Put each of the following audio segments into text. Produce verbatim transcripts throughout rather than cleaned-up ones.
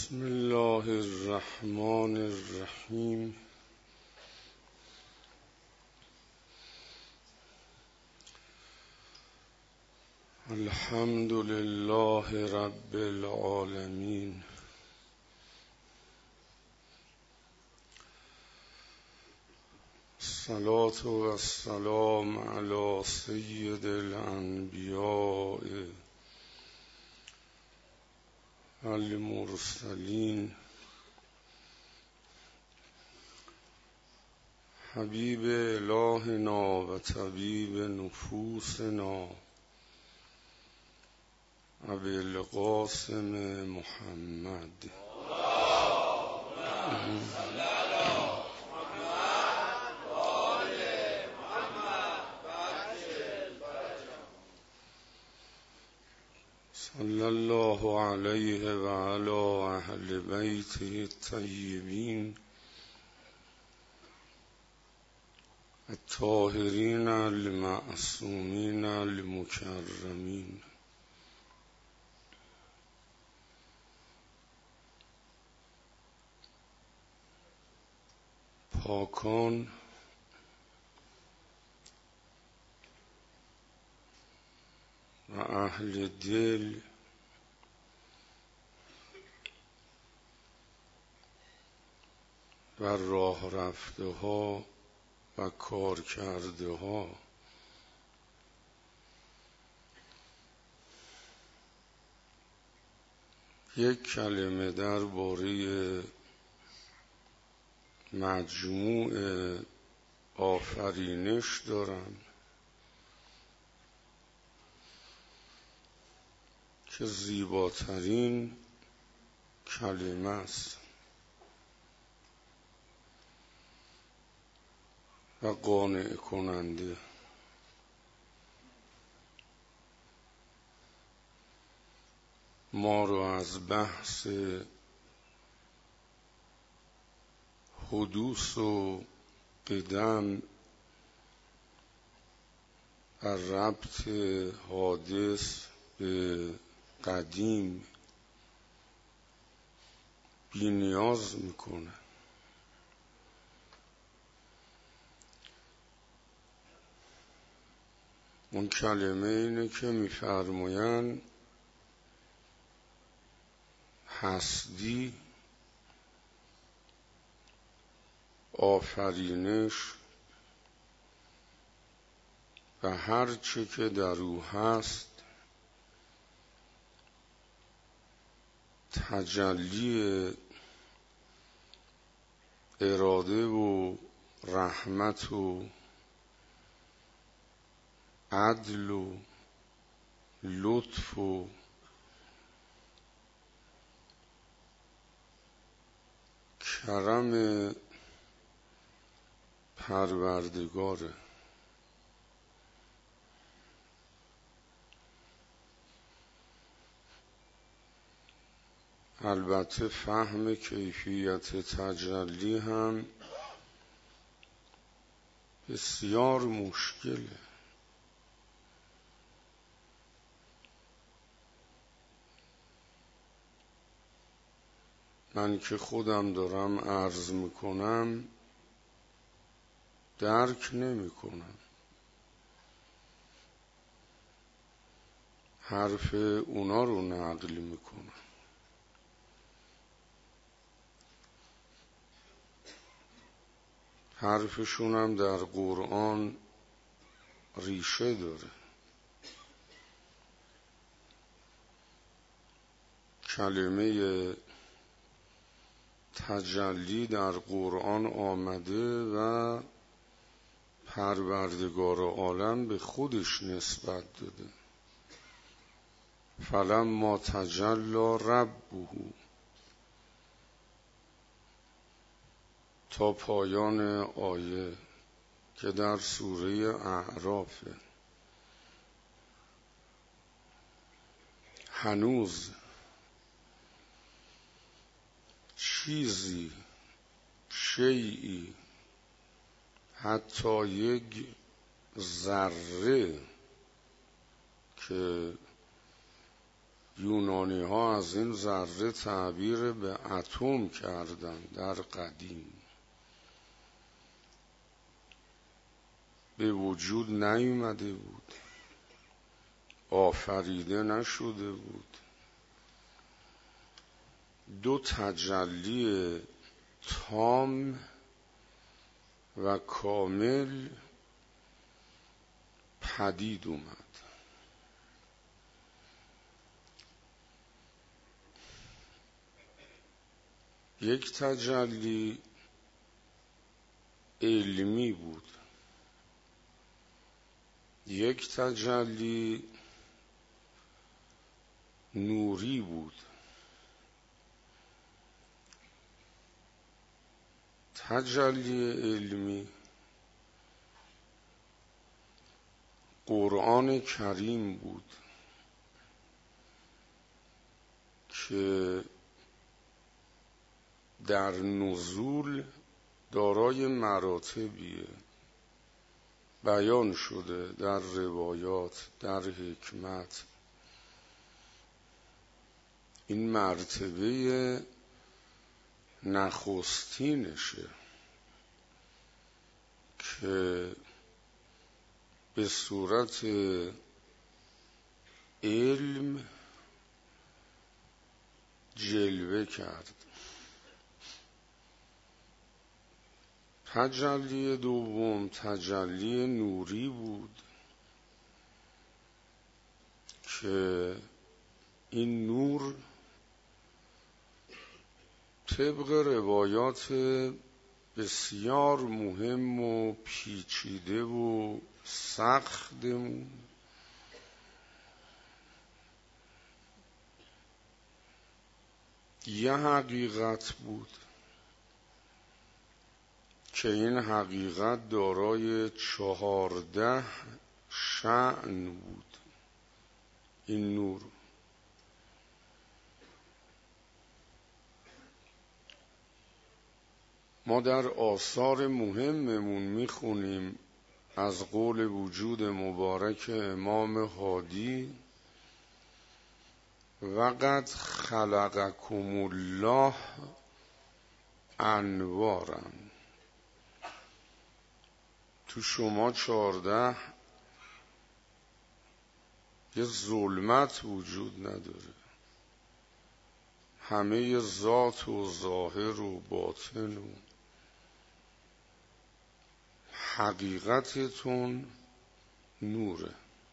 بسم الله الرحمن الرحیم. الحمد لله رب العالمین. الصلاة و السلام علی سید الانبیاء المرسلین حبیب الهنا و طبیب نفوسنا ابی القاسم محمد. صلی الله علیه و علی اهل بیته الطیبین الطاهرین المعصومین المکرمین. پاکان و اهل دل و راه رفته ها و کار کرده ها یک کلمه درباره مجموع آفرینش دارم که زیباترین کلمه است و قانع کننده. ما رو از بحث حدوث و قدم و ربط حادث به قدیم بی نیاز میکنه. اون کلمه اینه که میفرمایند هستی، آفرینش و هر چه که در او هست تجلی اراده و رحمت و عدل و لطف و کرم پروردگاره. البته فهم کیفیت تجلی هم بسیار مشکله. من که خودم دارم عرض میکنم درک نمیکنم. حرف اونا رو نقل میکنم. حرفشونم در قرآن ریشه داره. کلمه تجلی در قرآن آمده و پروردگار عالم به خودش نسبت داده. فلما تجلی ربه تا پایان آیه که در سوره اعرافه. هنوز چیزی، شیئی، حتی یک ذره که یونانی ها از این ذره تعبیر به اتم کردن در قدیم. به وجود نیامده بود، آفریده نشده بود. دو تجلی تام و کامل پدید اومد. یک تجلی علمی بود، یک تجلی نوری بود. تجلی علمی قرآن کریم بود که در نزول دارای مراتبیه، بیان شده در روایات، در حکمت. این مرتبه نخستینشه که به صورت علم جلوه کرد. تجلی دوم تجلی نوری بود که این نور طبق روایات بسیار مهم و پیچیده و سختمون یه حقیقت بود که این حقیقت دارای چهارده شأن بود. این نور ما در آثار مهممون میخونیم از قول وجود مبارک امام هادی: وقد خلقکم الله انوارا. تو شما چهارده یه ظلمت وجود نداره، همه ذات و ظاهر و باطن و حقیقتتون نوره.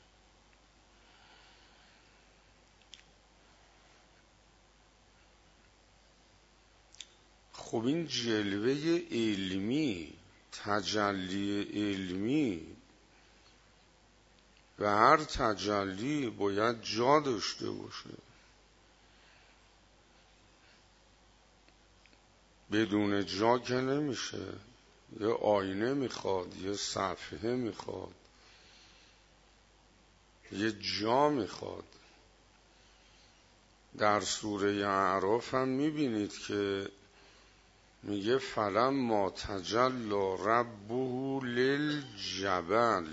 خب این جلوه علمی، تجلی علمی، و هر تجلی باید جا داشته باشه. بدون جا که نمیشه. یه آینه میخواد، یه صفحه میخواد، یه جا میخواد. در سوره اعراف هم میبینید که میگه فلما تجلی ربه للجبل.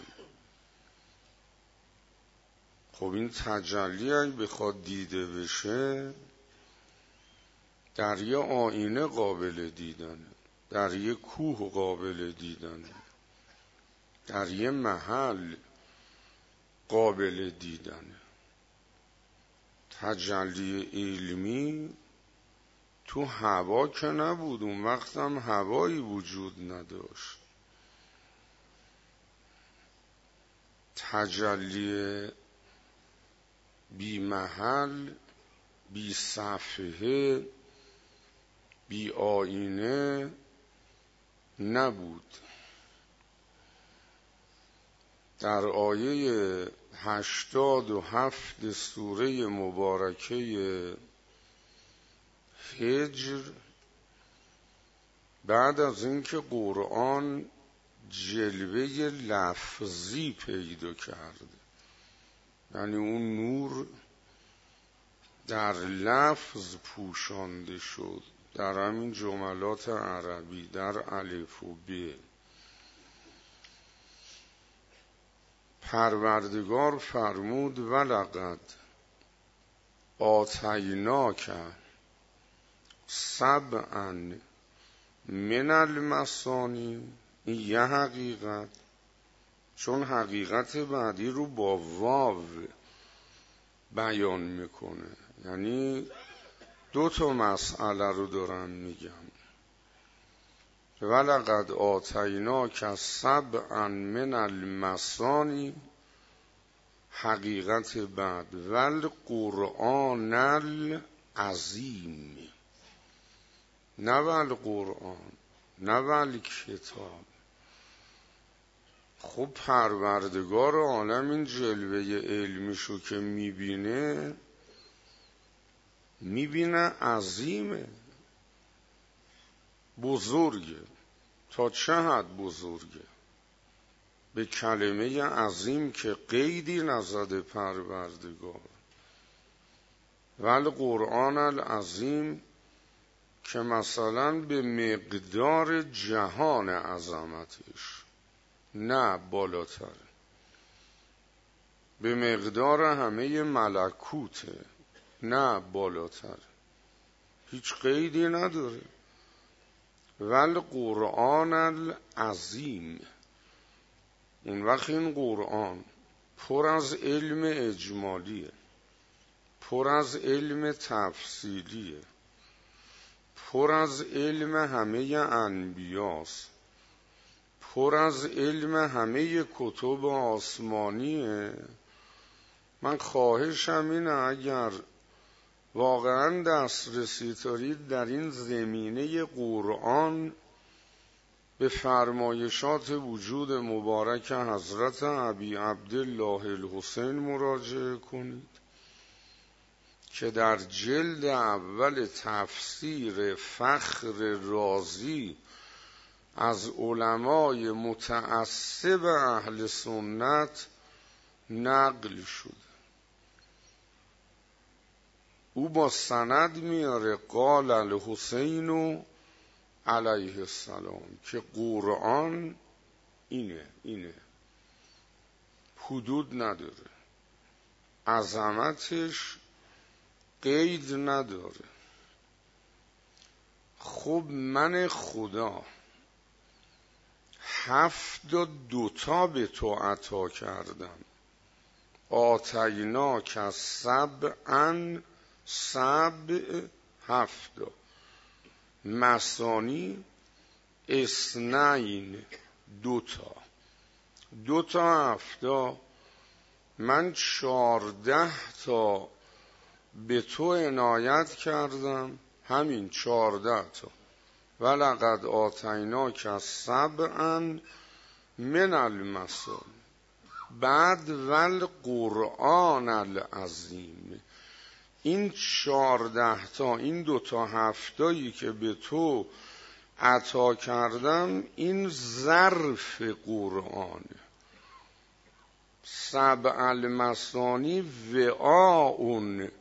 خب این تجلی اگه بخواد دیده بشه در یه آینه قابل دیدنه، در یه کوه قابل دیدنه، در یه محل قابل دیدنه. تجلی علمی تو هوا که نبود، اون وقت هم هوایی وجود نداشت. تجلی بی محل، بی صفحه، بی آینه نبود. در آیه هشتاد و هفت سوره مبارکه هجر، بعد از اینکه قرآن جلوه لفظی پیدا کرد، یعنی اون نور در لفظ پوشانده شد، در همین جملات عربی، در الف و ب، پروردگار فرمود ولقد آتیناک سبعا من المثانی، این یه حقیقت، چون حقیقت بعدی رو با واو بیان میکنه، یعنی دو تا مسئله رو دارم میگم. ولقد آتیناک سبعا من المثانی، حقیقت بعد، والقرآن العظیم، نه والقرآن، نه والکتاب. خب پروردگار عالم این جلوه علمیشو که میبینه، میبینه عظیمه، بزرگه. تا چه حد بزرگه؟ به کلمه عظیم که قیدی نزده پروردگار. ولی قرآن العظیم که مثلا به مقدار جهان عظمتش، نه بالاتر، به مقدار همه ملکوته، نه بالاتر، هیچ قیدی نداره. ولی قرآن العظیم، اون وقت این قرآن پر از علم اجمالیه، پر از علم تفصیلیه، پر از علم همه انبیاست، پر از علم همه کتب آسمانیه. من خواهشم اینه اگر واقعا دسترسی دارید در این زمینه قرآن به فرمایشات وجود مبارک حضرت ابی عبدالله الحسین مراجعه کنید که در جلد اول تفسیر فخر رازی از علمای متعصب اهل سنت نقل شده. او با سند میاره قال الحسین علیه السلام که قرآن اینه اینه حدود نداره، عظمتش قید نداره. خب من خدا هفت دوتا به تو عطا کردم، آتیناک سبعا، سبع هفت، مثانی اثنین دوتا، دوتا هفتا، من چارده تا به تو عنایت کردم، همین چارده تا. ولقد آتیناک سبعا من المثانی، بعد والقرآن العظیم. این چارده تا، این دوتا هفتایی که به تو عطا کردم، این ظرف قرآن. سبع المثانی وعاء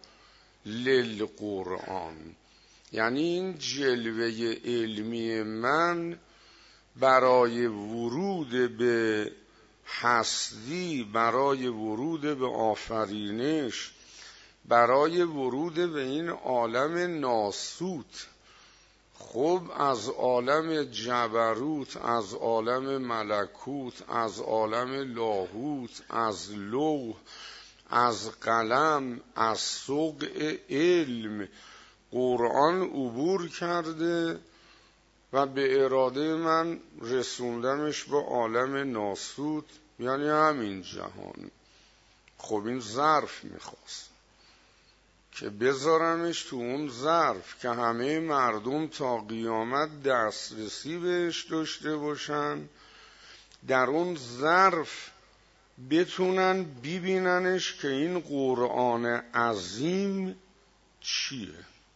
للقرآن، یعنی این جلوه علمی من برای ورود به هستی، برای ورود به آفرینش، برای ورود به این عالم ناسوت. خب از عالم جبروت، از عالم ملکوت، از عالم لاهوت، از لوح، از قلم، از صقع علم قرآن عبور کرده و به اراده من رسوندمش به عالم ناسوت، یعنی همین جهان. خب این ظرف میخواست که بذارمش تو اون ظرف که همه مردم تا قیامت دسترسی بهش داشته باشن، در اون ظرف بتونن ببیننش که این قرآن عظیم چیه.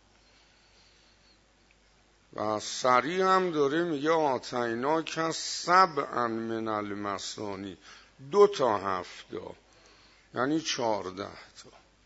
و سریع هم داره میگه آتیناک سبعا من المثانی، دو تا هفتا، یعنی چارده تا.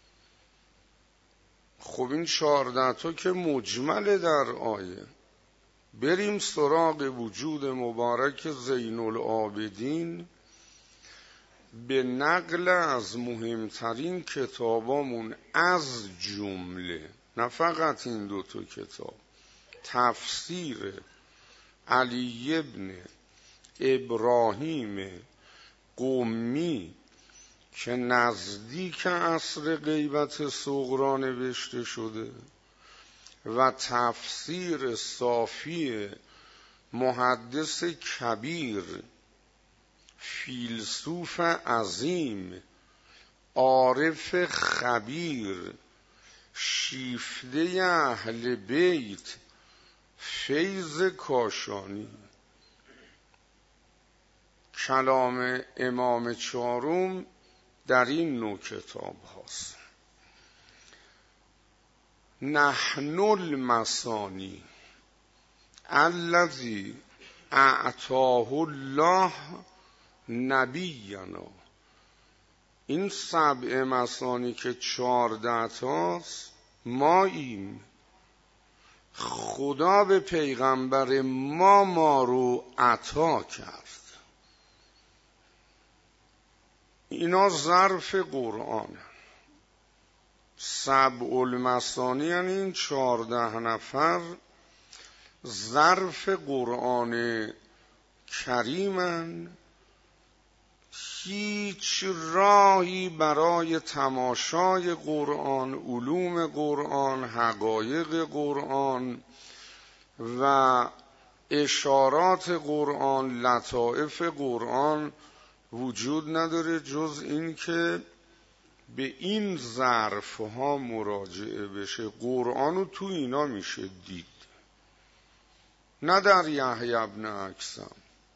خب این چارده تا که مجمله در آیه. بریم سراغ وجود مبارک زین العابدین. به نقل از مهمترین کتابامون از جمله، نه فقط این دوتا کتاب، تفسیر علی ابن ابراهیم قمی که نزدیک عصر غیبت صغرا نوشته شده و تفسیر صافی محدث کبیر، فیلسوف عظیم، عارف خبیر، شیفته اهل بیت، فیض کاشانی. کلام امام چهارم در این نوع کتاب هاست. نحن المثانی الذی اعطاه الله نبینا. این سبع مثانی که چهارده تاست ماییم. خدا به پیغمبر ما ما رو عطا کرد. اینا ظرف قرآن. سبع المثانی یعنی این چهارده نفر ظرف قرآن کریمن. هیچ راهی برای تماشای قرآن، علوم قرآن، حقایق قرآن و اشارات قرآن، لطائف قرآن وجود نداره جز این که به این ظرف ها مراجعه بشه. قرآن رو تو اینا میشه دید، نه در یحیی ابن اکثم،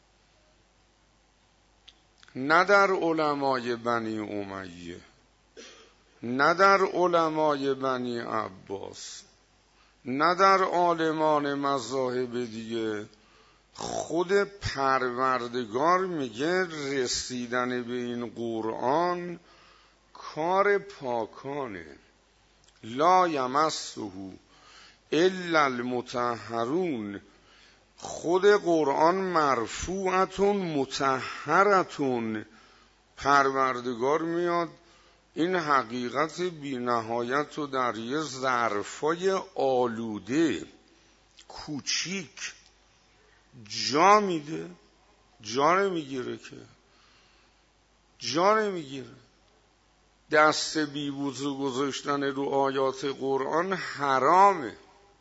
نه در علمای بنی امیه، نه در علمای بنی عباس، نه در عالمان مذاهب دیگه. خود پروردگار میگه رسیدن به این قرآن کار پاکانه. لا یمسه الا المطهرون. خود قرآن مرفوعتون مطهرتون. پروردگار میاد این حقیقت بی نهایت رو در یه ظرفای آلوده کوچیک جا میده. جا نمیگیره که، جا نمیگیره. دست بی وضو گذاشتن رو آیات قرآن حرامه.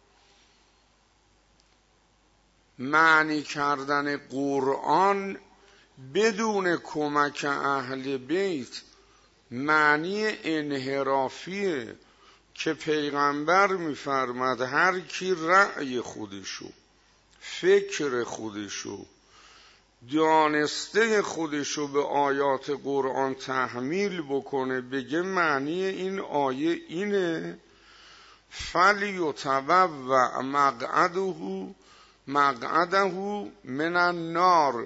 معنی کردن قرآن بدون کمک اهل بیت معنی انحرافیه که پیغمبر میفرماد هر کی رأی خودشو، فکر خودشو، دانسته خودشو به آیات قرآن تحمیل بکنه، بگه معنی این آیه اینه، فلیتبوأ مقعده مقعده من النار.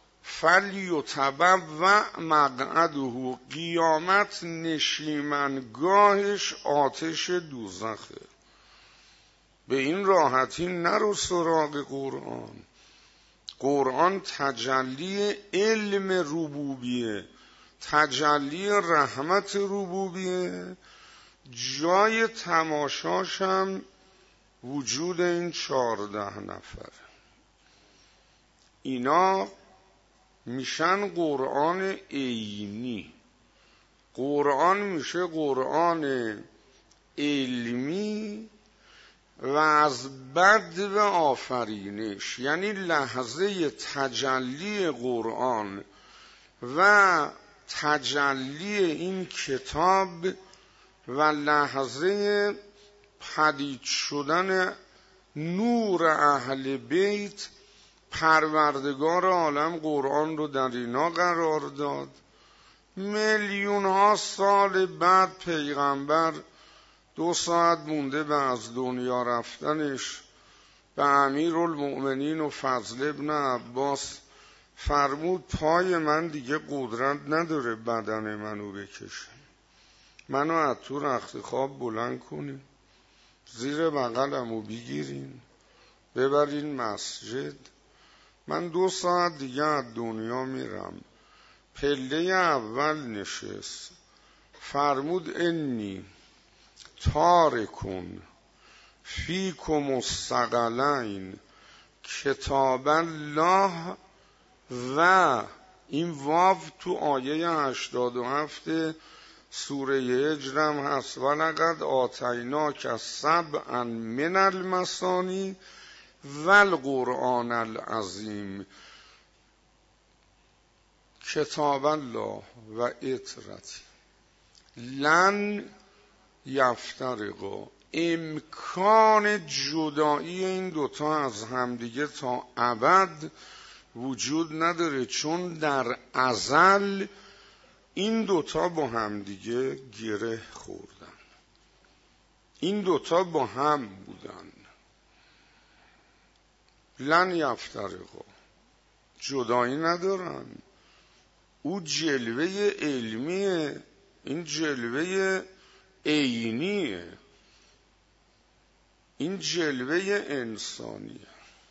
فلیتبوأ مقعده، قیامت نشیمنگاهش آتش دوزخه. به این راحتی نرو سراغ قرآن. قرآن تجلی علم ربوبیه، تجلی رحمت ربوبیه. جای تماشاش هم وجود این چهارده نفر. اینا میشن قرآن عینی. قرآن میشه قرآن علمی و از بعد و آفرینش، یعنی لحظه تجلی قرآن و تجلی این کتاب و لحظه پدید شدن نور اهل بیت. پروردگار عالم قرآن رو در اینا قرار داد. میلیون ها سال بعد پیغمبر دو ساعت مونده به از دنیا رفتنش به امیرالمؤمنین و فضل ابن عباس فرمود پای من دیگه قدرت نداره بدن منو بکشه، منو از تو رخت خواب بلند کنین، زیر بغلمو بگیرین، ببرین مسجد، من دو ساعت دیگه از دنیا میرم. پله اول نشست، فرمود انی تارکون فیکم الثقلین کتاب الله و این واو تو آیه هشتاد و هفت سوره هجرم هست و لقد آتیناک سبعا من المثانی و القرآن العظیم کتاب الله و اطرتی لن یفترقا. امکان جدایی این دوتا از همدیگه تا ابد وجود نداره، چون در ازل این دوتا با همدیگه گره خوردن، این دوتا با هم بودن. لن یفترقا، جدایی ندارن. او جلوه علمیه، این جلوه عینیه، این جلوه انسانیه.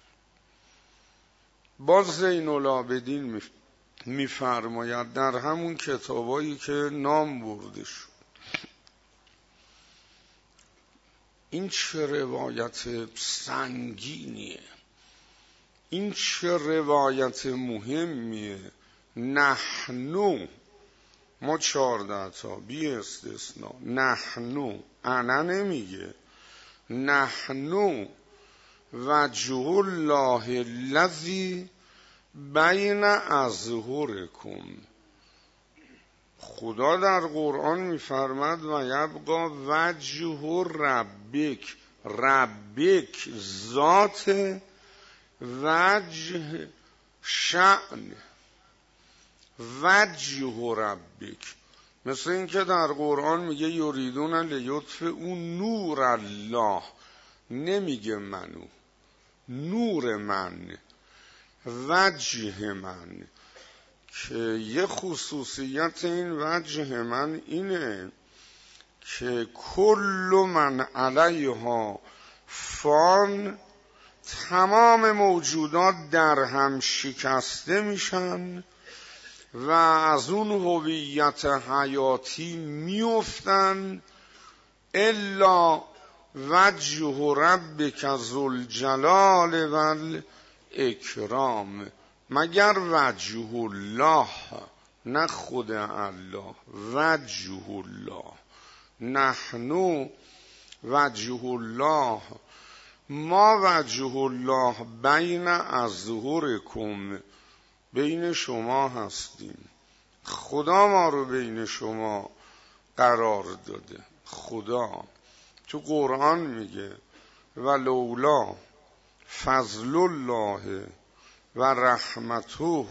باز زین العابدین میفرماید در همون کتابایی که نام برده شد، این چه روایت سنگینیه، این چه روایت مهمیه. نحنو، ما چارده تا بی استثنا، نحنو، انا نمیگه، نحنو وجه الله الذی بین اظهرکم. خدا در قرآن میفرماد و یبقى وجه ربک، ربک ذات، وجه شأن، وجه ربک. مثل این که در قرآن میگه یریدون لیطفئوا نور الله، نمیگه منو، نور من، وجه من. که یه خصوصیت این وجه من اینه که کل من علیها فان، تمام موجودات در هم شکسته میشن و از اون هویت حیاتی میافتن، الا وجه ربک ذوالجلال والاکرام، مگر وجه الله، نه خود الله، وجه الله. نحنو وجه الله، ما وجه الله بین اظهرکم، بین شما هستیم. خدا ما رو بین شما قرار داده. خدا تو قرآن میگه ولولا فضل الله و رحمته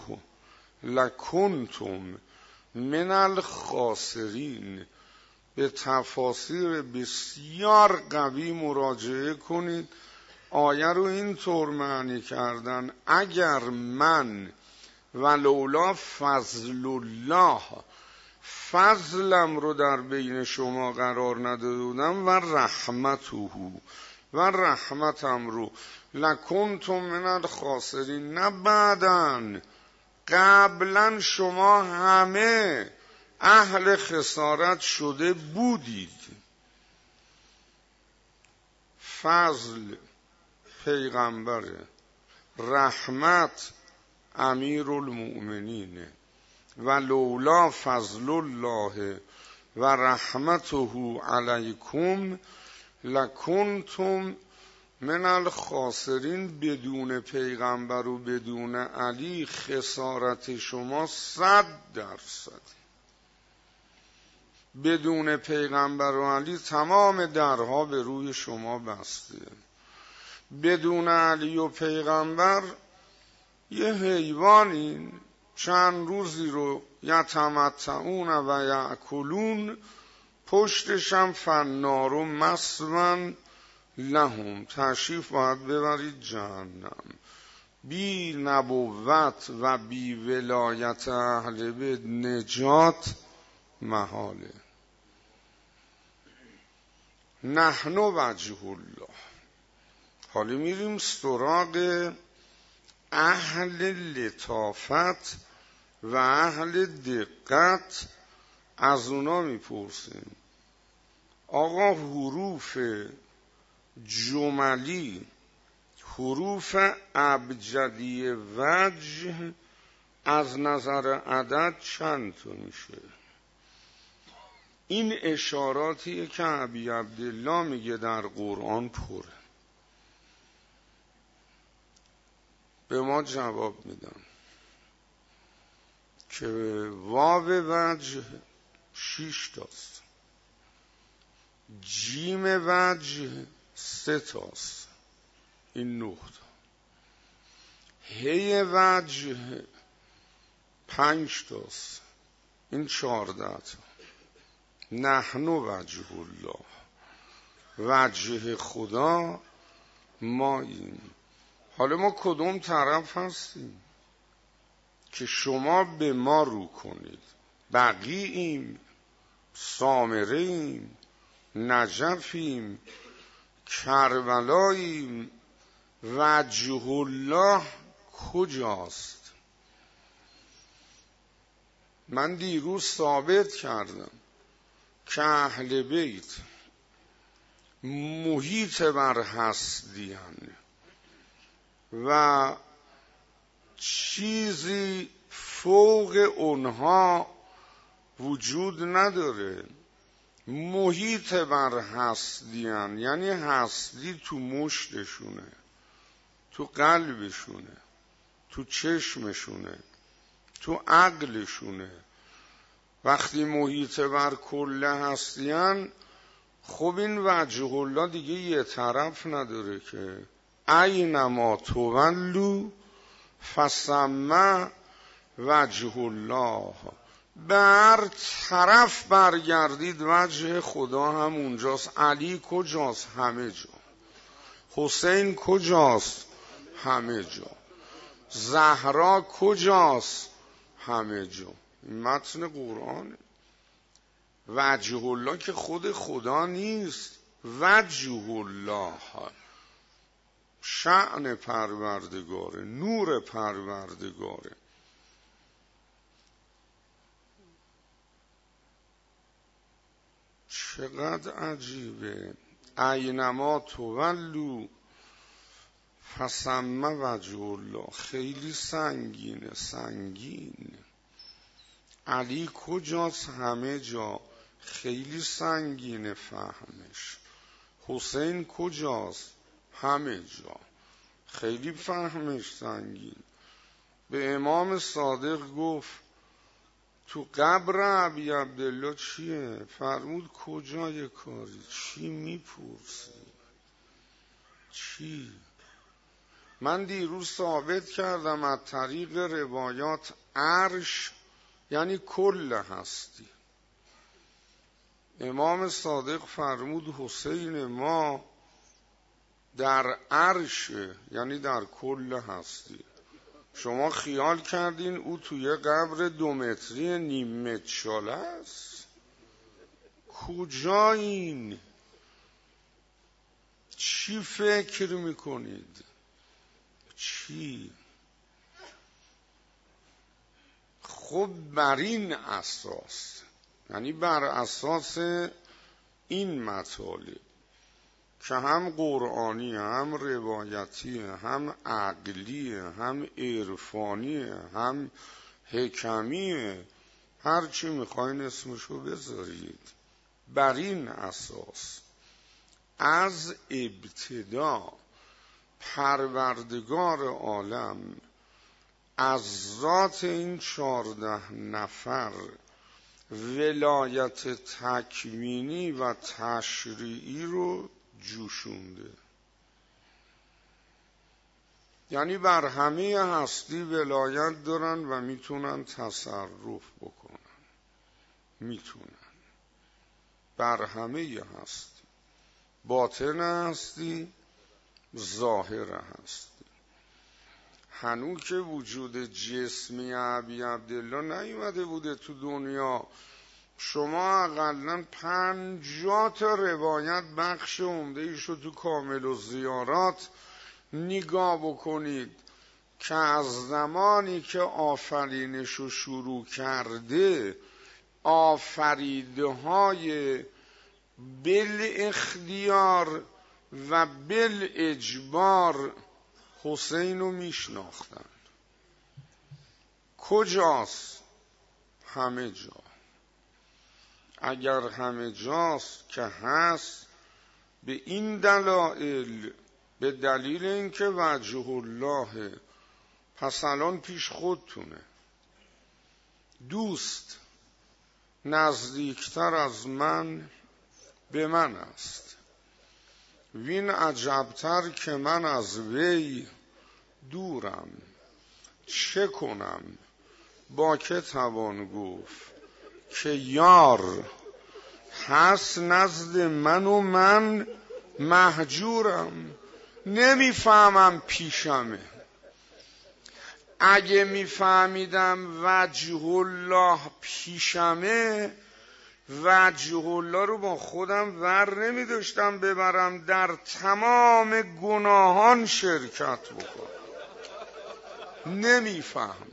لکنتم من الخاسرین. به تفاسیر بسیار قوی مراجعه کنید. آیه رو این طور معنی کردن اگر من ولولا فضل الله، فضلم رو در بین شما قرار ندادم، و رحمته، و رحمتم رو، لکنتم من الخاسرین، نه بعدن، قبلا شما همه اهل خسارت شده بودید. فضل پیغمبره، رحمت امیر المؤمنین. و لولا فضل الله و رحمته علیکم لکنتم من الخاسرین. بدون پیغمبر و بدون علی خسارت شما صد درصد. بدون پیغمبر و علی تمام درها به روی شما بسته. بدون علی و پیغمبر یه حیوانین، چند روزی رو یتمتعون و یأکلون، پشتشم فنار و مسون لهم، تشریف باید ببرید جهنم. بی نبوت و بی ولایت اهل بیت نجات محاله. نحن وجه الله. حالا میریم سراغ اهل لطافت و اهل دقت از اونا میپرسیم آقا حروف جملی، حروف ابجدی وجه از نظر عدد چند تا میشه؟ این اشاراتیه که ابی عبدالله میگه در قرآن پره. به ما جواب میدن که واو وجه شیش تاست، جیم وجه سه تاست، این نه تا، هی وجه پنج تاست، این چهارده تا. نحن وجه الله، وجه خدا ما این. حالا ما کدوم طرف هستیم که شما به ما رو کنید؟ بقیعیم، سامره‌ایم، نجفیم، کربلاییم؟ وجه الله کجاست؟ من دیروز ثابت کردم که اهل بیت محیط بر هستی‌اند و چیزی فوق اونها وجود نداره. محیط بر هستی‌اند یعنی هستی تو مشتشونه، تو قلبشونه، تو چشمشونه، تو عقلشونه. وقتی محیط بر کل هستی‌اند، خب این وجه الله دیگه یه طرف نداره که اینما تولوا فثم وجه الله. بر طرف برگردید وجه خدا هم اونجاست. علی کجاست؟ همه جا. حسین کجاست؟ همه جا. زهرا کجاست؟ همه جا. این متن قرآنه. وجه الله که خود خدا نیست، وجه الله شأن پروردگاره، نور پروردگاره. چقدر عجیبه. اینما تولوا فثم وجه الله. خیلی سنگینه، سنگین. علی کجاست؟ همه جا. خیلی سنگینه فهمش. حسین کجاست؟ همه جا. خیلی فهمش سنگین. به امام صادق گفت تو قبر ابی عبدالله چیه؟ فرمود کجای کاری؟ چی میپرسی؟ چی؟ من دیروز ثابت کردم از طریق روایات عرش یعنی کل هستی. امام صادق فرمود حسین ما در عرش یعنی در کل هستی. شما خیال کردین او توی قبر دو متری نیم متر شاله است؟ کجا این؟ چی فکر میکنید؟ چی؟ خب بر این اساس، یعنی بر اساس این مطالب که هم قرآنی، هم روایتی، هم عقلی، هم عرفانی، هم حکمی، هر چی میخواین اسمشو بذارید، بر این اساس از ابتدا پروردگار عالم از ذات این چهارده نفر ولایت تکوینی و تشریعی رو جوشونده. یعنی بر همه هستی ولایت دارن و میتونن تصرف بکنن. میتونن بر همه هستی، باطن هستی، ظاهر هستی. هنوز که وجود جسمی ابی عبدالله نیومده بوده تو دنیا، شما اقلن پنجاه تا روایت بخش عمده ایشو تو کامل و زیارات نگاه بکنید که از زمانی که آفرینشو شروع کرده آفریده های بل اختیار و بل اجبار حسین رو میشناختن. کجاست؟ همه جا. اگر همه جاست که هست، به این دلایل، به دلیل اینکه وجه الله، پس الان پیش خودتونه. دوست نزدیکتر از من به من است، وین عجبتر که من از وی دورم. چه کنم با که توان گفت که یار هست نزد من و من مهجورم. نمیفهمم پیشمه. اگه میفهمیدم وجه الله پیشمه، وجه الله رو با خودم ور نمیداشتم ببرم در تمام گناهان شرکت بکنم. نمیفهمم.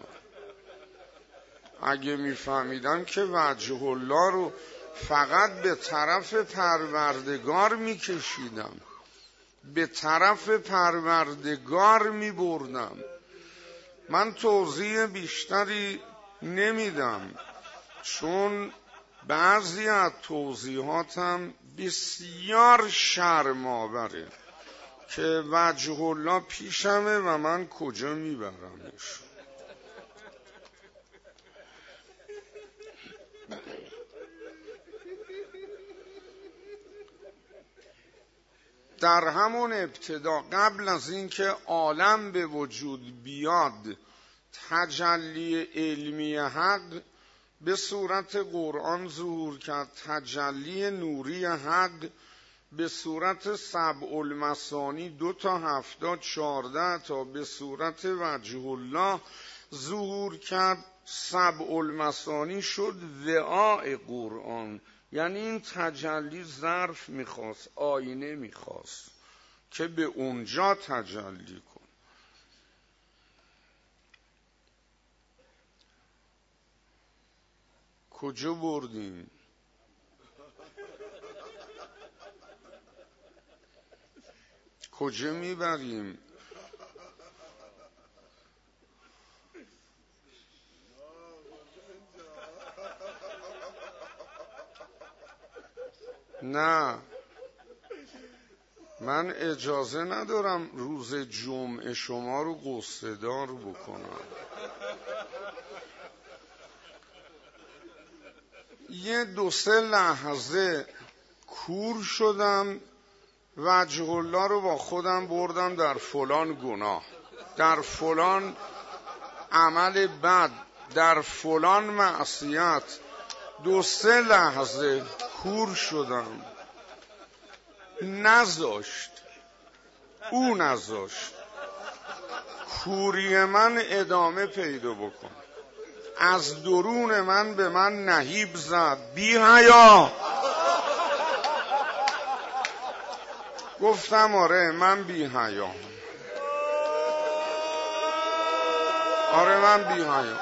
اگه میفهمیدم که وجه الله رو فقط به طرف پروردگار میکشیدم، به طرف پروردگار میبردم. من توضیح بیشتری نمیدم، چون بعضی از توضیحاتم بسیار شرم‌آوره که وجه الله پیشمه و من کجا میبرمش. در همون ابتدا، قبل از اینکه عالم به وجود بیاد، تجلی علمی حق به صورت قرآن ظهور کرد. تجلی نوری حق به صورت سبع المثانی دو تا هفتاد چارده تا به صورت وجه الله ظهور کرد. سبع المثانی شد وعاء قرآن. یعنی این تجلی ظرف میخواست، آینه میخواست که به اونجا تجلی کن. کجا بردیم؟ کجا میبریم؟ نه، من اجازه ندارم روز جمعه شما رو غصه دار بکنم. یه دو سه لحظه کور شدم، وجه الله رو با خودم بردم در فلان گناه، در فلان عمل بد، در فلان معصیت. دو سه لحظه کور شدم، نذاشت، او نذاشت کوری من ادامه پیدا بکن. از درون من به من نهیب زد، بی حیا. گفتم آره من بی حیا، آره من بی حیا.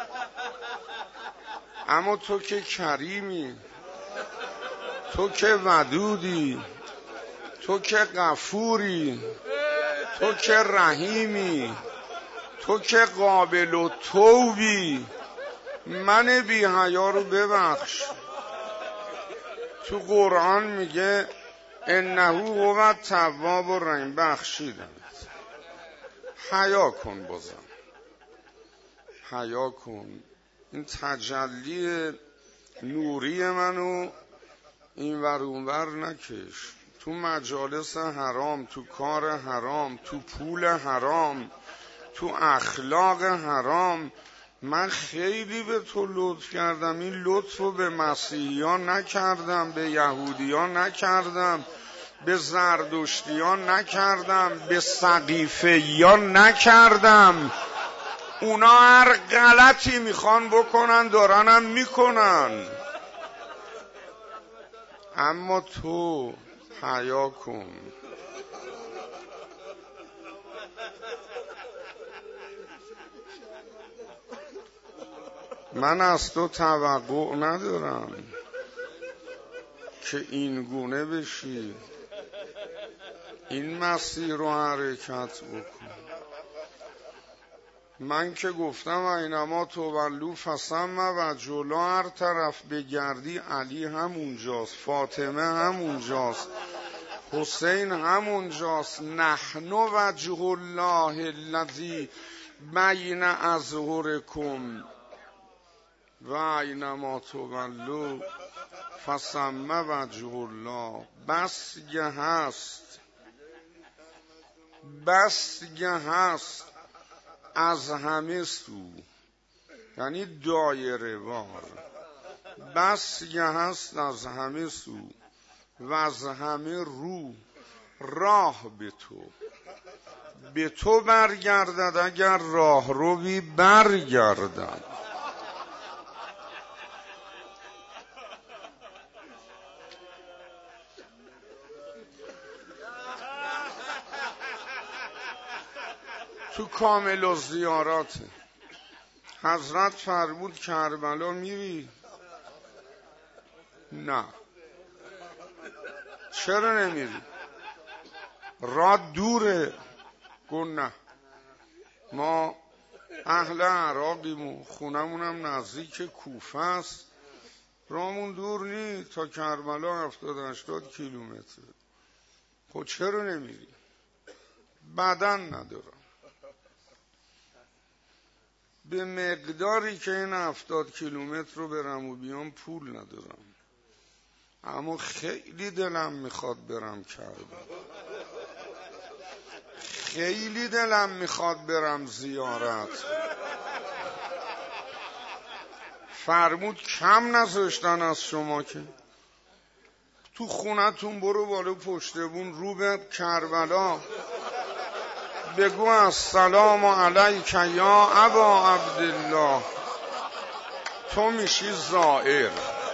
اما تو که کریمی، تو که ودودی، تو که غفوری، تو که رحیمی، تو که قابل و توبی، من بی حیا رو ببخش. تو قرآن میگه انه هو التواب الرحیم، بخشیدم. حیا کن، بازم حیا کن. این تجلی نوری منو این ور اون ور نکش. تو مجالس حرام، تو کار حرام، تو پول حرام، تو اخلاق حرام. من خیلی به تو لطف کردم، این لطف رو به مسیحیان نکردم، به یهودیان نکردم، به زردشتیان نکردم، به سقیفیان نکردم. اونا هر غلطی میخوان بکنن دارنم میکنن. اما تو حیا کن. من از تو توقع ندارم که این گونه بشی، این مسیر رو حرکت بکن. من که گفتم اینما تولوا فثم وجه الله، هر طرف بگردی علی هم اونجاست، فاطمه هم اونجاست، حسین هم اونجاست. نحن وجه الله الذی بین اظهرکم و اینما تولوا فثم وجه الله. بس گه هست، بس گه هست از همه سو، یعنی دایره وار. بس گه هست از همه سو و از همه رو، راه به تو به تو برگردد اگر راه رو بی برگردد. تو کامل الزیارات حضرت فرمود کربلا میری؟ نه. چرا نمیری؟ راه دوره. گفت نه، ما اهل عراقیم و خونمونم نزدیک کوفه است، راهمون دور نی تا کربلا هفتاد هشتاد کیلومتر. خب چرا نمیری؟ بدن ندارم، به مقداری که این هفتاد کیلومتر رو برم و بیام پول ندارم، اما خیلی دلم میخواد برم کربلا، خیلی دلم میخواد برم زیارت. فرمود کم نذاشتن از شما که تو خونتون برو بالا پشت بون رو به کربلا بگو السلام علیک یا ابا عبدالله، تو میشی زائر،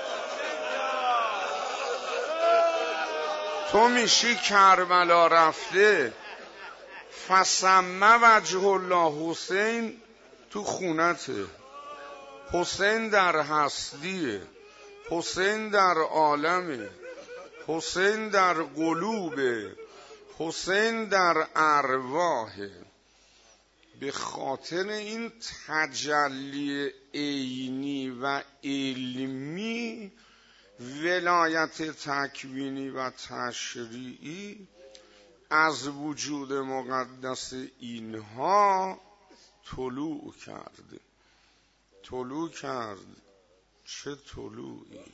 تو میشی کربلا رفته. فثم وجه الله، حسین تو خونته، حسین در هستیه، حسین در عالمه، حسین در قلوبه، حسین در ارواحه. به خاطر این تجلی عینی و علمی، ولایت تکوینی و تشریعی از وجود مقدس اینها طلوع کرده. طلوع کرد. چه طلوعی!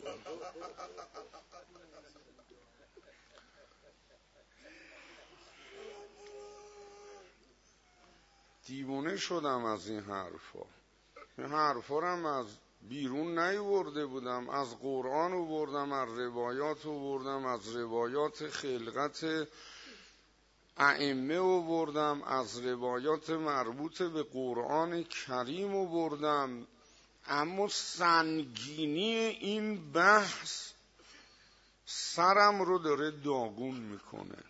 دیوونه شدم از این حرفا. این حرفا هم از بیرون نیورده بودم، از قرآن آوردم، از روایات آوردم، از روایات خلقت ائمه آوردم، از روایات مربوط به قرآن کریم آوردم. اما سنگینی این بحث سرم رو داره داغون میکنه.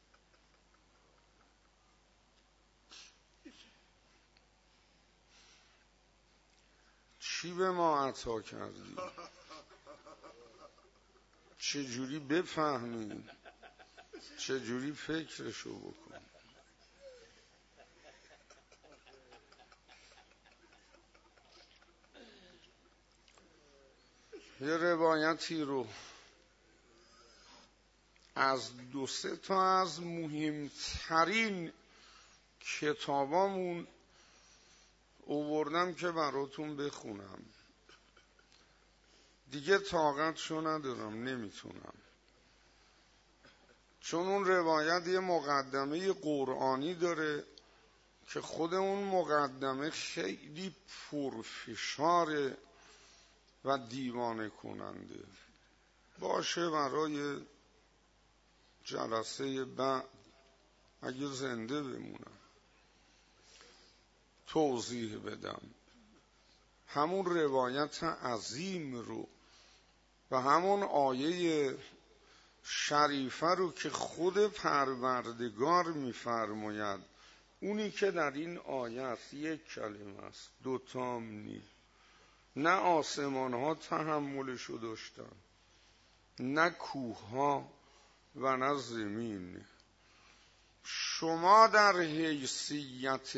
چی به ما عطا کردی؟ چجوری بفهمیم؟ چجوری فکرشو بکن؟ یه روایتی رو از دو سه تا از مهمترین کتابامون آوردم که براتون بخونم. دیگه طاقتشو ندارم، نمیتونم، چون اون روایت یه مقدمه قرآنی داره که خود اون مقدمه خیلی پرفشاره و دیوانه کننده. باشه برای جلسه بعد اگه زنده بمونم توضیح بدم. همون روایت عظیم رو و همون آیه شریفه رو که خود پروردگار میفرماید، اونی که در این آیه است یک کلمه است، دوتام نی، نه آسمان ها تحملشو داشتن، نه کوه ها و نه زمین. شما در حیثیت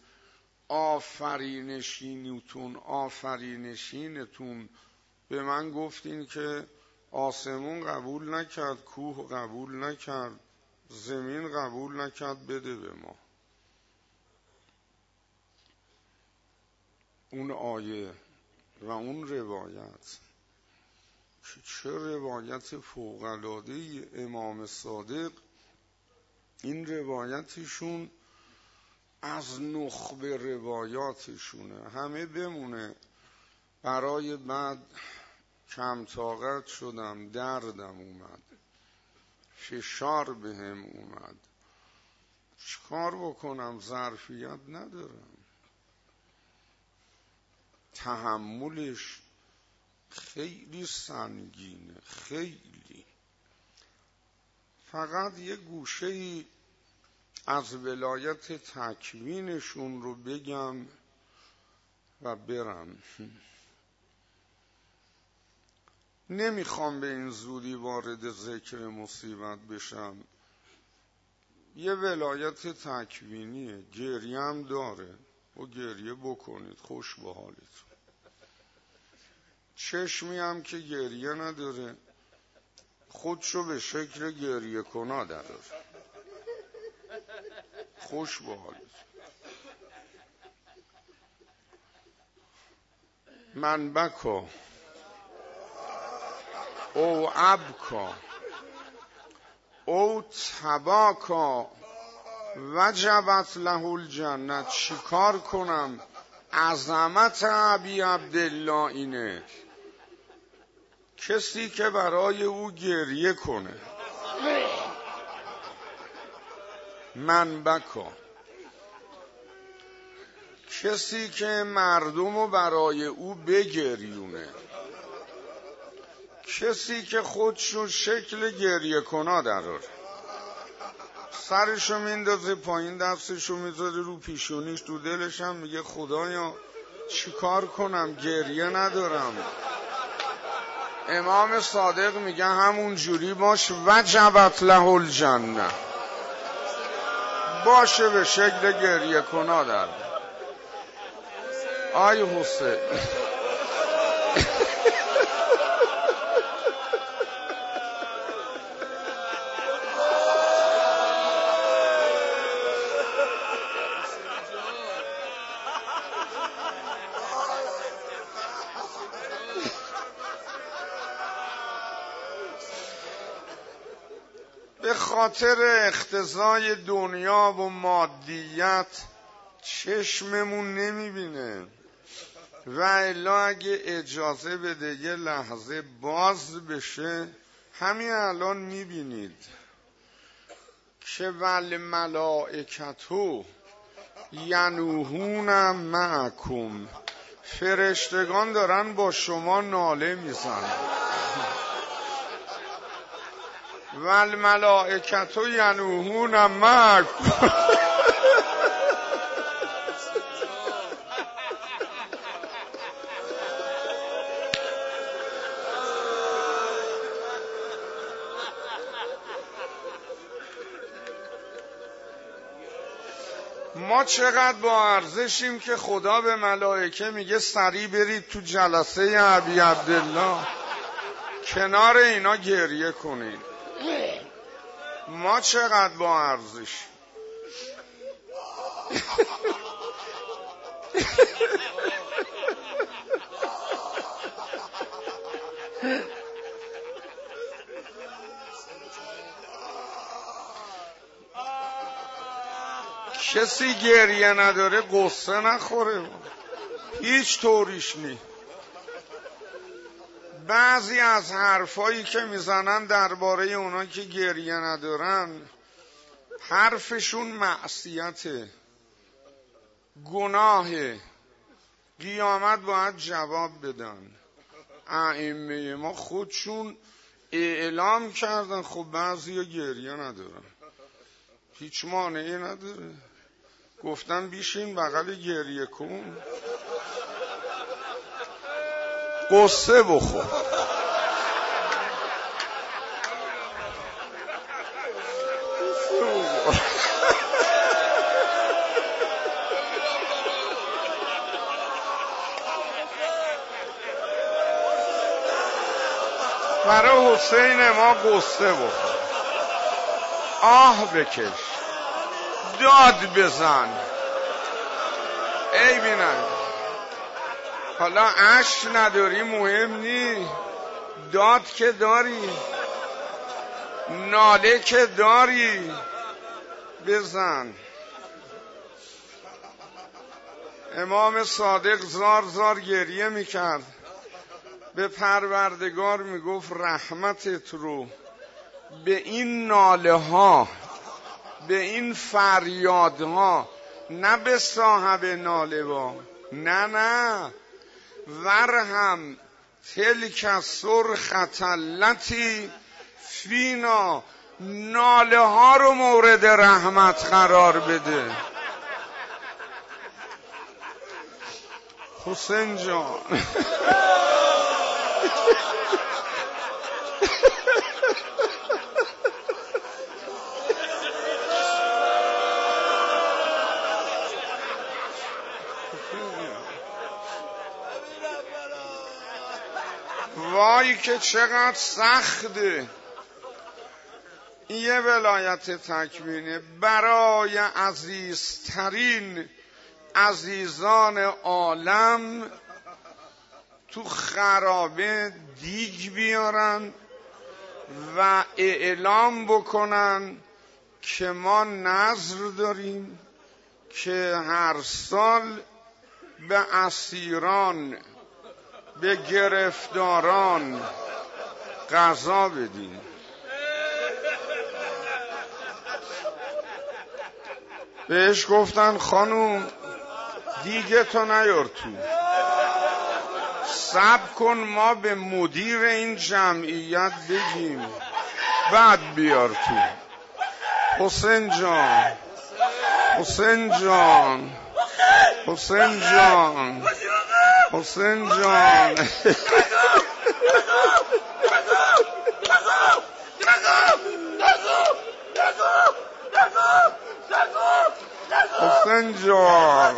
آفرینشینتون آفرینشینتون به من گفتین که آسمون قبول نکرد، کوه قبول نکرد، زمین قبول نکرد، بده به ما. اون آیه و اون روایت که چه روایت فوق‌العاده امام صادق، این روایتشون از نخبه روایاتشونه. همه بمونه برای بعد کم طاقت شدم، دردم اومد، فشار بهم اومد، چیکار بکنم، ظرفیت ندارم. تحملش خیلی سنگینه، خیلی. فقط یه گوشه‌ای از ولایت تکوینشون رو بگم و برم. نمیخوام به این زودی وارد ذکر مصیبت بشم. یه ولایت تکوینیه، گریه هم داره و گریه بکنید، خوش به حالتون. چشمی هم که گریه نداره، خودشو به شکل گریه کنا داره، خوش به حالتون. من بکا او ابکا او تباکا وجبت له الجنه. چی کار کنم؟ عظمت ابی عبدالله اینه، کسی که برای او گریه کنه. من بکا، کسی که مردم رو برای او بگریونه، کسی که خودشو شکل گریه کنا دراره، سرشو میندازه پایین، دستشو میذاره رو پیشونیش، تو دلش هم میگه خدایا چیکار کنم، گریه ندارم. امام صادق میگه همون جوری باش، وجبت له الجنه، باشه به شکل گریه کنا در. آی حسین به خاطر اقتضای دنیا و مادیت چشممون نمیبینه، و الا اگه اجازه بده یه لحظه باز بشه، همین الان میبینید که ول ملائکتو ینوحون معکم، فرشتگان دارن با شما ناله میزنن. ول ملائکتو ینوحون معکم. ما چقدر با ارزشیم که خدا به ملائکه میگه سریع برید تو جلسه ابی عبدالله کنار اینا گریه کنید. ما چقدر با ارزش. کسی گریه نداره قصه نخوره، هیچ طوریش نی. بعضی از حرفایی که میزنن درباره اونا که گریه ندارن، حرفشون معصیته، گناهه، قیامت باید جواب بدن. ائمه ما خودشون اعلام کردن خب بعضی گریه ندارن، هیچ مانعی نداره، گفتن بیشین بغل گریه کن. قصه بخور. برای حسین ما قصه بخور، آه بکش، داد بزن. ای بینن حالا عشق نداری مهم نی، داد که داری، ناله که داری، بزن. امام صادق زار زار گریه میکرد، به پروردگار میگفت رحمتت رو به این ناله ها، به این فریادها، نه به صاحب ناله ها، نه نه، ورهم تلک سرخت التی فینا، ناله ها رو مورد رحمت قرار بده. حسین جان وای که چقدر سخته. این یه ولایت تکوینه برای عزیزترین عزیزان عالم تو خرابه دیگ بیارن و اعلام بکنن که ما نذر داریم که هر سال به اسیران، به گرفتاران غذا بدیم. بهش گفتن خانوم دیگه تو نیار تو، صبر کن ما به مدیر این جمعیت بگیم بعد بیار تو. حسین جان، حسین جان، حسین جان، حسین جان حسین جان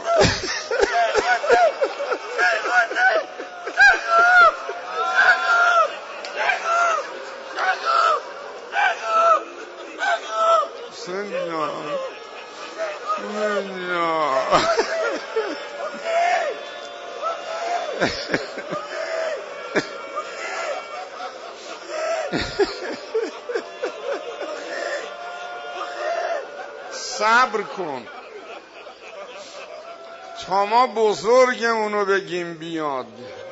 حسین جان حسین جان صبر کن تا ما بزرگمونو بگیم بیاد.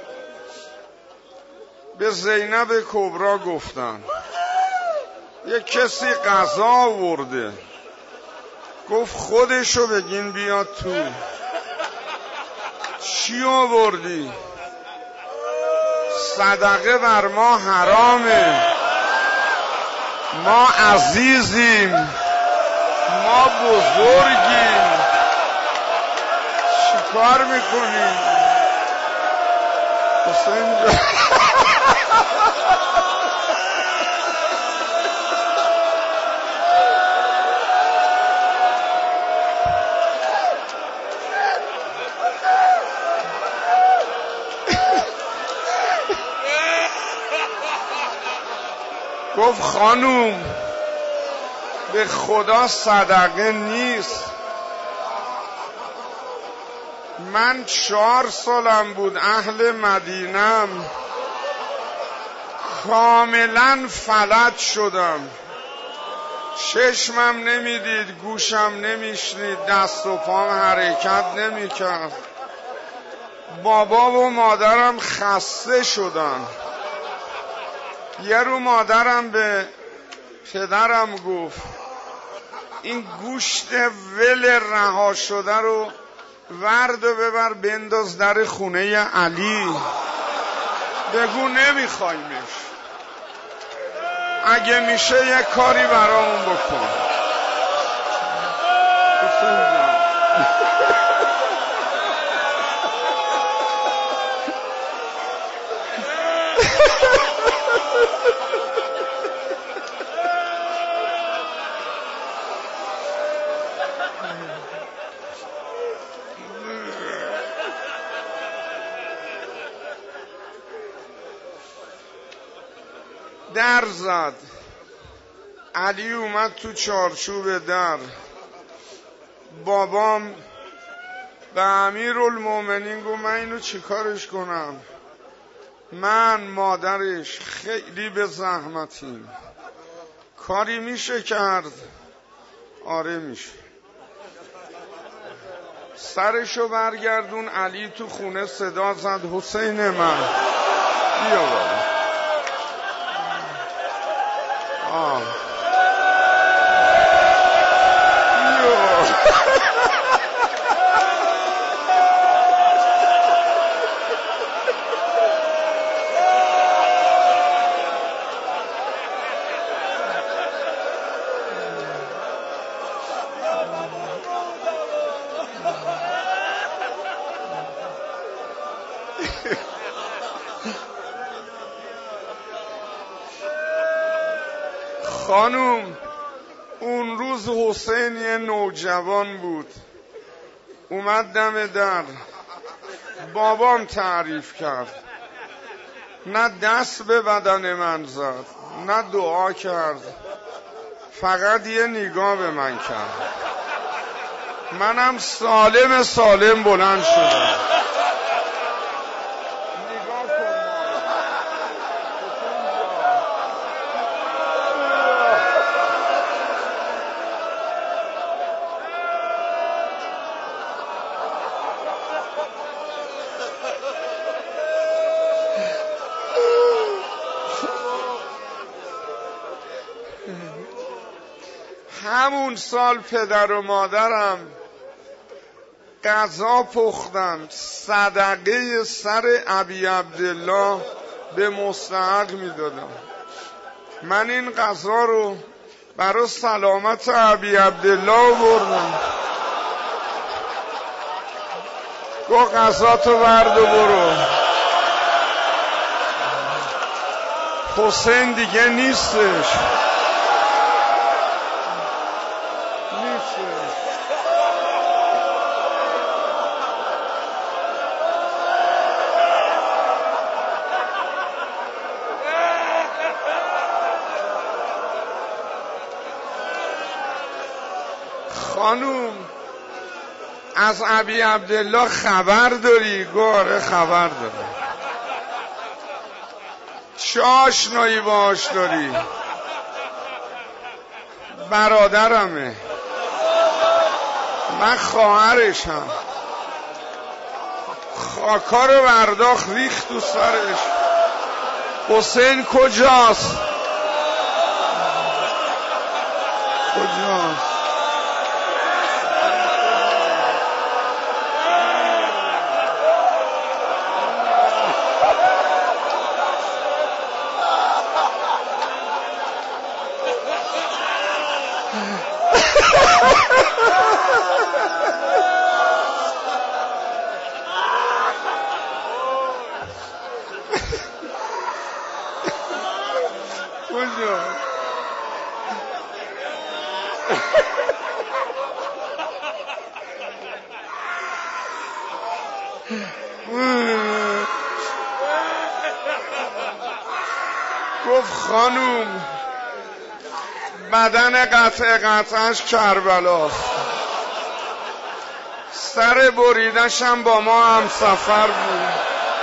به زینب کبرا گفتن یک کسی غذا آورده، گفت خودشو بگین بیاد تو. چی آوردی؟ صدقه بر ما حرامه، ما عزیزیم، ما بزرگیم، چی کار میکنیم؟ حسین جان گفت خانوم به خدا صدقه نیست. من چهار سالم بود اهل مدینم، کاملا فلج شدم، چشمم نمیدید، گوشم نمیشنید، دست و پام حرکت نمیکرد. بابا و مادرم خسته شدن. یه رو مادرم به پدرم گفت این گوشت ول رها شده رو ورد و ببر بنداز در خونه علی، بگو نمیخوایمش، اگه میشه یه کاری برامون بکن. در زد. علی اومد تو چارچوب در. بابام به امیرالمومنین گفت من اینو چیکارش کنم؟ من مادرش خیلی به زحمتیم، کاری میشه کرد؟ آره میشه. سرشو برگردون. علی تو خونه صدا زد حسین من بیا بابا. آه خانوم اون روز حسین یه نوجوان بود، اومد دم در. بابام تعریف کرد، نه دست به بدن من زد نه دعا کرد، فقط یه نگاه به من کرد. منم سالم سالم بلند شدم. همون سال پدر و مادرم غذا پختن، صدقه سر ابی عبدالله به مستحق میدادم. من این غذا رو برای سلامت ابی عبدالله بردم. گو غذا تو برد و برو، حسین دیگه نیستش. خانوم از ابی عبدالله خبر داری؟ گواره خبر داری. چه آشنایی باش داری؟ برادرمه، من خواهرشم. خاکا رو برداخت ریخت تو سرش. حسین کجاست؟ کجاست؟ گفت خانوم بدن قطع قطعش کربلاست، سر بریدشم با ما هم سفر بود.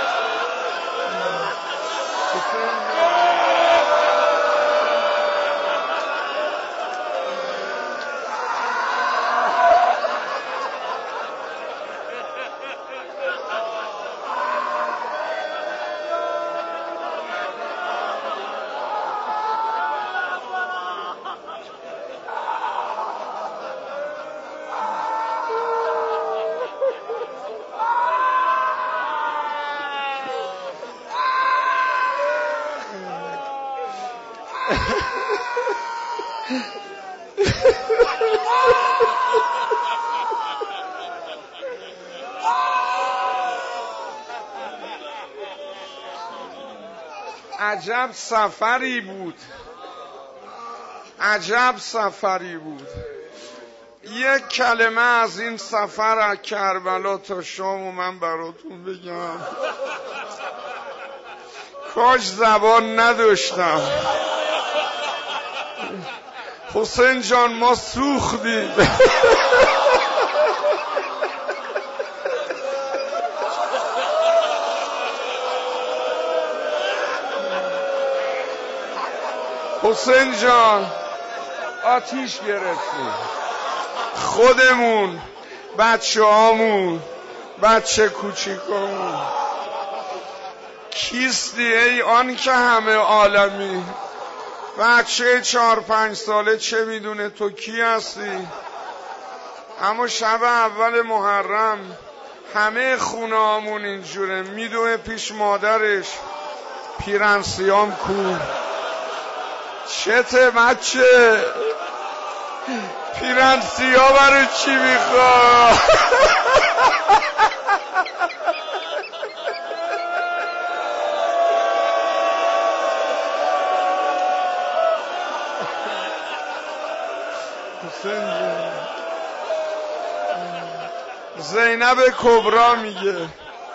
عجب سفری بود، عجب سفری بود. یک کلمه از این سفر از کربلا تا شام و من براتون بگم. کاش زبان نداشتم. حسین جان ما سوختیم. حسین جان آتیش گرفتیم، خودمون، بچه هامون، بچه کوچیکمون. کیستی ای آن که همه عالمی؟ بچه چهار پنج ساله چه میدونه تو کی هستی؟ اما شب اول محرم همه خونه هامون اینجوره، میدوه پیش مادرش پیرنسیام کو. چته بچه؟ پیرنسیا برای چی میخواد؟ زینب کبرا میگه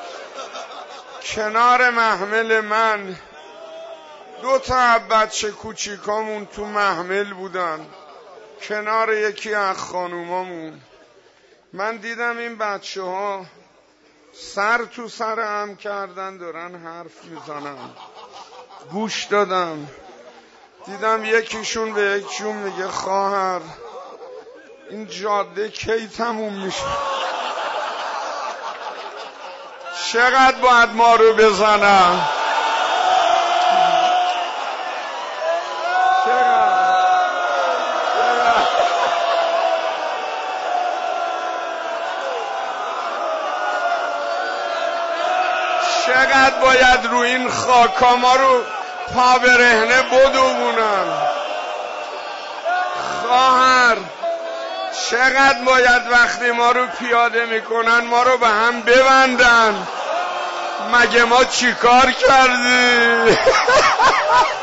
کنار محمل من دو تا بچه کوچیکامون تو محمل بودن، کنار یکی از خانومامون. من دیدم این بچه ها سر تو سر هم کردن دارن حرف میزنن. گوش دادم، دیدم یکیشون به یکیشون میگه خواهر این جاده کی تموم میشه؟ چقدر باید ما رو بزنم؟ چقدر باید رو این خاکا ما رو پا برهنه بدوونن؟ خواهر چقدر باید وقتی ما رو پیاده میکنن ما رو به هم ببندن؟ مگه ما چیکار کردیم؟